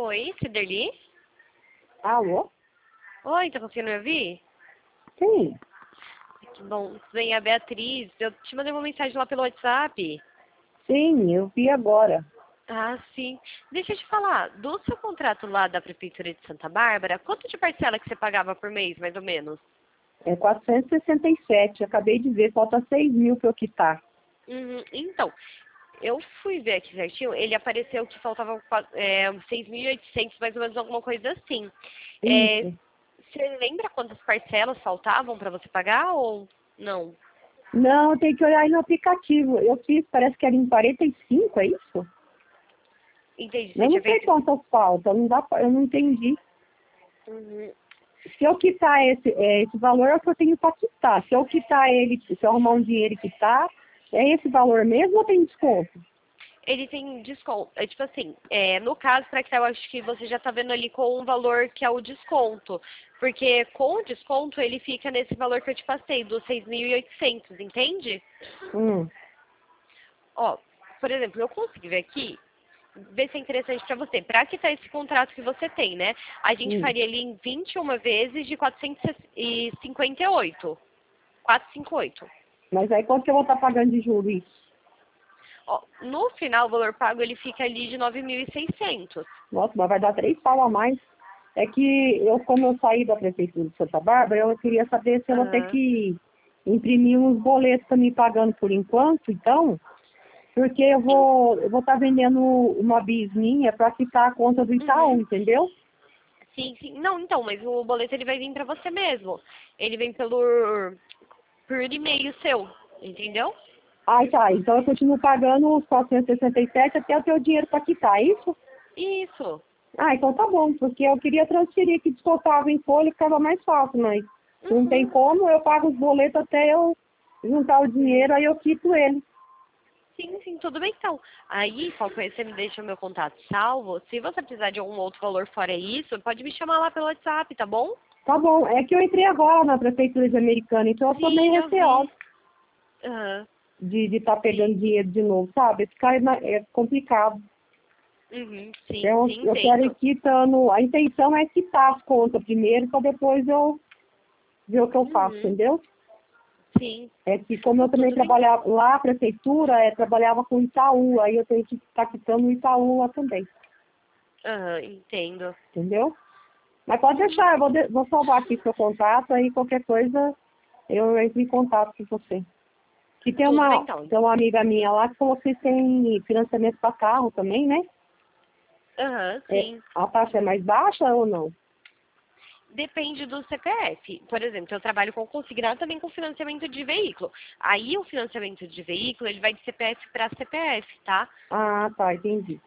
Oi, Ciderli? Alô? Oi, tá conseguindo me ouvir? Sim. Que bom, tudo bem, é a Beatriz. Eu te mandei uma mensagem lá pelo WhatsApp. Sim, eu vi agora. Ah, sim. Deixa eu te falar, do seu contrato lá da Prefeitura de Santa Bárbara, quanto de parcela que você pagava por mês, mais ou menos? É 467. Acabei de ver, falta 6 mil para eu quitar. Então, eu fui ver aqui certinho, ele apareceu que faltava 6.800, mais ou menos, alguma coisa assim. É, Isso. você lembra quantas parcelas faltavam para você pagar ou não? Não, tem que olhar aí no aplicativo. Eu fiz, parece que era em 45, é isso? Entendi, você Eu tinha não sei feito... quantas faltam, não dá eu não entendi. Uhum. Se eu quitar esse valor, é o que eu tenho para quitar. Se eu quitar ele, se eu arrumar um dinheiro e quitar, é esse valor mesmo ou tem desconto? Ele tem desconto. É tipo assim, no caso, para que eu acho que você já está vendo ali com um valor que é o desconto. Porque com o desconto ele fica nesse valor que eu te passei, dos 6.800, entende? Hum. Ó, por exemplo, eu consegui ver aqui, ver se é interessante para você. Para quitar esse contrato que você tem, né? A gente Hum. faria ali em 21 vezes de 458. 458. Mas aí quanto que eu vou estar pagando de juros isso? Ó, no final, o valor pago ele fica ali de 9.600. Nossa, mas vai dar 3 pau a mais. É que eu, como eu saí da prefeitura de Santa Bárbara, eu queria saber se eu vou ter Aham. que imprimir uns boletos para me pagando por enquanto, então, porque eu vou estar vendendo uma bis minha para quitar a conta do Itaú, Uhum. entendeu? Sim, sim. Não, então, mas o boleto ele vai vir pra você mesmo. Ele vem por e-mail seu, entendeu? Ah, tá. Então eu continuo pagando os 467 até eu ter o dinheiro para quitar, é isso? Isso. Ah, então tá bom, porque eu queria transferir que descontava em folha, ficava mais fácil, mas se não tem Uhum. como, eu pago os boletos até eu juntar o dinheiro, aí eu quito ele. Sim, sim, tudo bem então. Aí, qualquer coisa, você me deixa o meu contato salvo. Se você precisar de algum outro valor fora isso, pode me chamar lá pelo WhatsApp, tá bom? Tá bom, é que eu entrei agora na prefeitura de Americana, então eu tô meio Sim, eu receosa vi. Aham. de estar pegando Sim. dinheiro de novo, sabe? Ficar é complicado. Uhum. Sim, Então sim, eu quero ir entendo. quitando, a intenção é quitar as contas primeiro, para depois eu ver o que eu faço, Uhum. entendeu? Sim. É que como eu Não, também tudo bem então. trabalhava lá, a prefeitura, trabalhava com o Itaú, aí eu tenho que estar quitando o Itaú lá também, Aham, entendo. entendeu? Mas pode Uhum. deixar, vou salvar aqui seu contato, aí qualquer coisa eu entro em contato com você. Que Tudo bem então. tem uma amiga minha lá que falou que vocês têm financiamento para carro também, né? Aham, É, sim. a taxa é mais baixa ou não? Depende do CPF. Por exemplo, eu trabalho com consignado também com financiamento de veículo. Aí o financiamento de veículo, ele vai de CPF para CPF, tá? Ah, tá, entendi.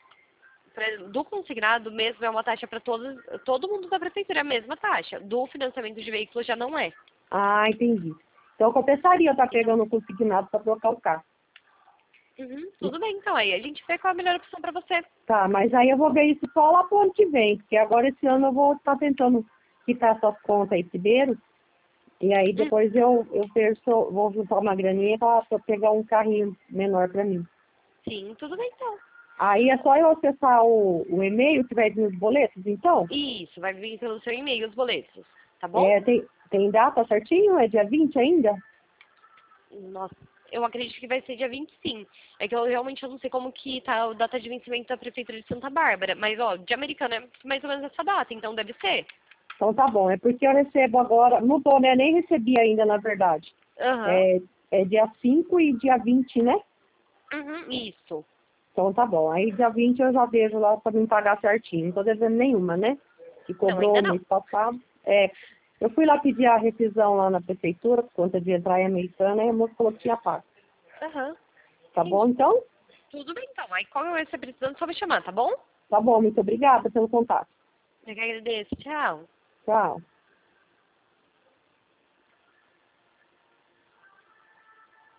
Do consignado mesmo é uma taxa para todo mundo da prefeitura, é a mesma taxa. Do financiamento de veículo já não é. Ah, entendi. Então compensaria eu estar Entendeu? pegando o consignado para trocar o carro. Uhum, tudo bem, então. Aí a gente vê qual é a melhor opção para você. Tá, mas aí eu vou ver isso só lá pro ano que vem, porque agora esse ano eu vou estar tentando quitar essas contas aí primeiro, e aí Hum, depois eu penso, vou juntar uma graninha para pegar um carrinho menor para mim. sim, tudo bem, então. Aí é só eu acessar o e-mail que vai vir nos boletos, então? Isso, vai vir pelo seu e-mail os boletos, tá bom? É, tem data certinho? É dia 20 ainda? Nossa, eu acredito que vai ser dia 20 sim. É que eu realmente não sei como que tá a data de vencimento da Prefeitura de Santa Bárbara. Mas, ó, de Americana é mais ou menos essa data, então deve ser. Então tá bom, é porque eu recebo agora, não tô, né? Nem recebi ainda, na verdade. Aham. É, é dia 5 e dia 20, né? Uhum, isso. Então tá bom. Aí dia 20 eu já vejo lá para me pagar certinho. Não tô devendo nenhuma, né? Que Não, cobrou ainda o não. mês passado. É, eu fui lá pedir a revisão lá na prefeitura, por conta de entrar em Americana, e a moça falou que tinha pago. Aham. Tá bom, Entendi. então? Tudo bem, então. Aí qual é você precisando, só me chamar, tá bom? Tá bom, muito obrigada pelo contato. Eu que agradeço. Tchau. Tchau.